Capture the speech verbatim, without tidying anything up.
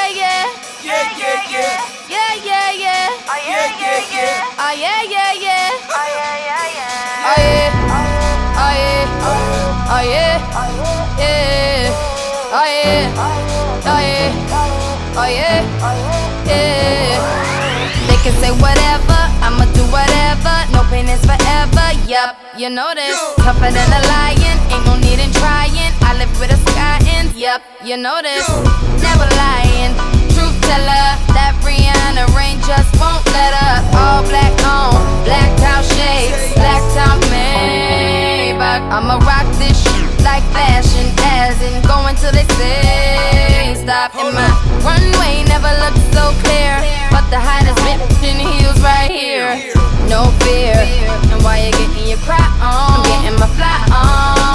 yeah, yeah. Yeah, yeah, yeah. Yeah, yeah, yeah. Oh, yeah, yeah, yeah. Oh, yeah, yeah, yeah. Oh, yeah, yeah, yeah. Oh, yeah. Oh, yeah. Oh, yeah. Yeah. Oh, yeah. Oh, yeah. Oh, yeah. Yeah. They can say whatever, I'ma do whatever. No pain is forever, yup, you know this. Tougher than a lion, ain't no need in trying. I live with a sky ends, yup, you know this. Never lying, truth teller. That Rihanna rain just won't let up. All black on, blacked out shades, blacked out Maybach. I'ma rock this shit like fashion, as in going till they say stop. And my runway never looked so clear, but the hottest bitch in heels right here. No fear, and while you're getting your cry on, I'm getting my fly on.